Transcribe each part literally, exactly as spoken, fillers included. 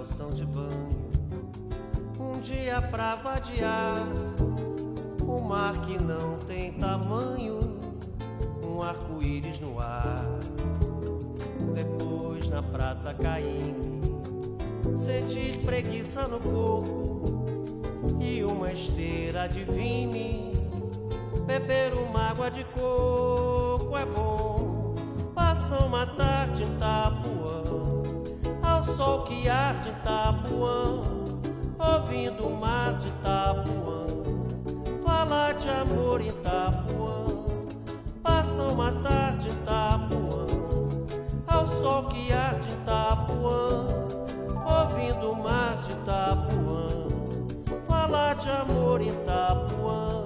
calção de banho. Um dia pra vadiar, o mar que não tem tamanho, um arco-íris no ar. Depois na praça Caíme, sentir preguiça no corpo e uma esteira de vime. Beber uma água de coco é bom. Passa uma tarde em Itapuã, ao sol que arde em Itapuã, ouvindo o mar de Itapuã, falar de amor em Itapuã. Passa uma tarde em Itapuã, ao sol que arde em Itapuã, ouvindo o mar de Itapuã, falar de amor em Itapuã.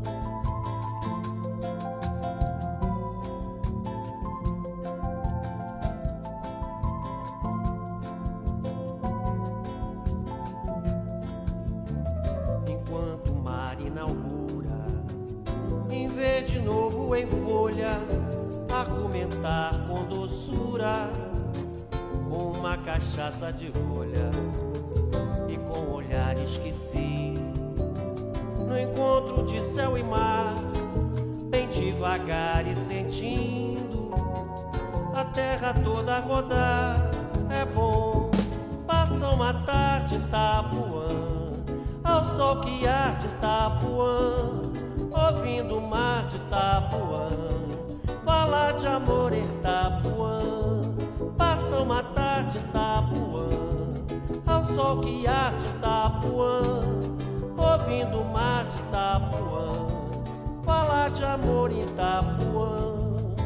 Enquanto o mar inaugura, em ver de novo em folha, argumentar com doçura, com uma cachaça de rolha e com olhar esquecido, no encontro de céu e mar, bem devagar e sentindo a terra toda rodar. É bom. Passa uma tarde em Itapuã, ao sol que arde em Itapuã, ouvindo o mar de Itapuã, falar de amor em Itapuã. Passa uma tarde em Itapuã, ao sol que arde em Itapuã, ouvindo o mar de Itapuã, falar de amor em Itapuã.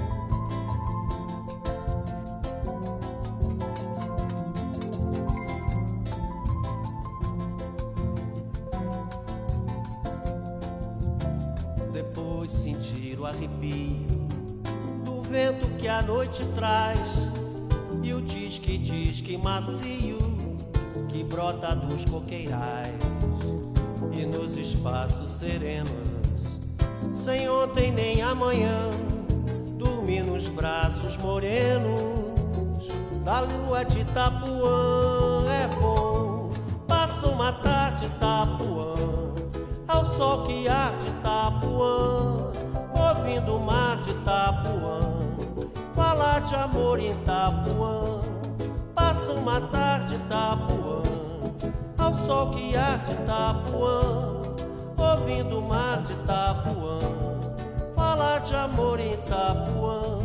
Depois sentir o arrepio do vento que a noite traz e o disque-disque macio que brota dos coqueirais, e nos espaços serenos, sem ontem nem amanhã, dormir nos braços morenos da lua de Itapuã. É bom. Passa uma tarde em Itapuã, ao sol que arde em Itapuã, ouvindo o mar de Itapuã, falar de amor em Itapuã. Passa uma tarde em Itapuã, ao sol que arde em Itapuã, ouvindo o mar de Itapuã, falar de amor em Itapuã.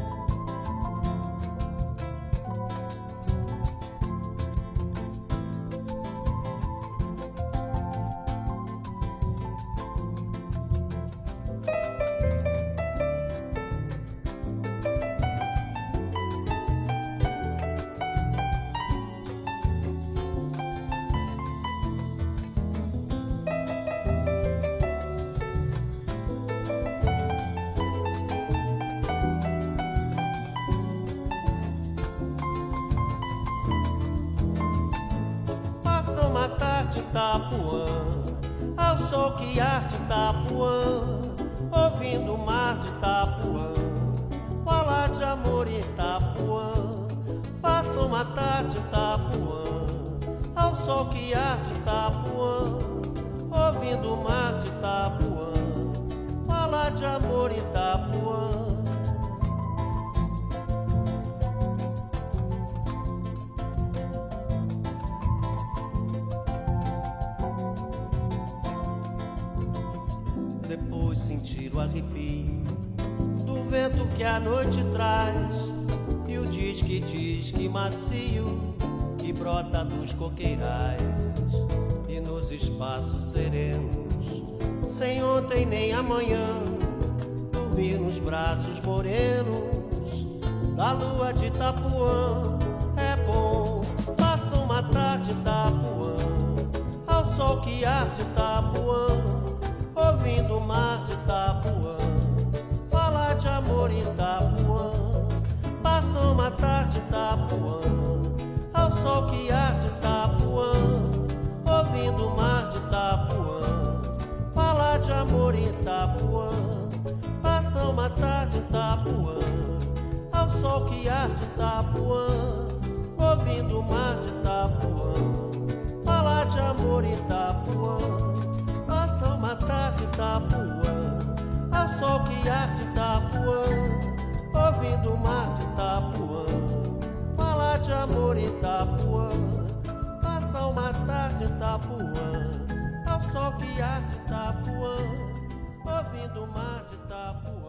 Passa uma tarde em Itapuã, ao sol que arde em Itapuã, ouvindo o mar de Itapuã, falar de amor em Itapuã. Passa uma tarde em Itapuã, ao sol que arde em Itapuã, ouvindo o mar de Itapuã, falar de amor em Itapuã. Depois sentir o arrepio do vento que a noite traz e o disque-disque macio que brota dos coqueirais, e nos espaços serenos, sem ontem nem amanhã, dormir nos braços morenos da lua de Itapuã. É bom. Passa uma tarde em Itapuã, ao sol que arde em Itapuã, ouvindo o mar de Itapuã, falar de amor em Itapuã. Passa uma tarde em Itapuã, ao sol que arde em Itapuã, ouvindo o mar de Itapuã, falar de amor em Itapuã. Passa uma tarde em Itapuã, ao sol que arde em Itapuã, ouvindo o mar de Itapuã, amor Itapuã. Passa uma tarde Itapuã, ao sol que arde Itapuã, ouvindo o mar de Itapuã, falar de amor Itapuã. Passa uma tarde Itapuã, ao sol que arde Itapuã, ouvindo o mar de Itapuã.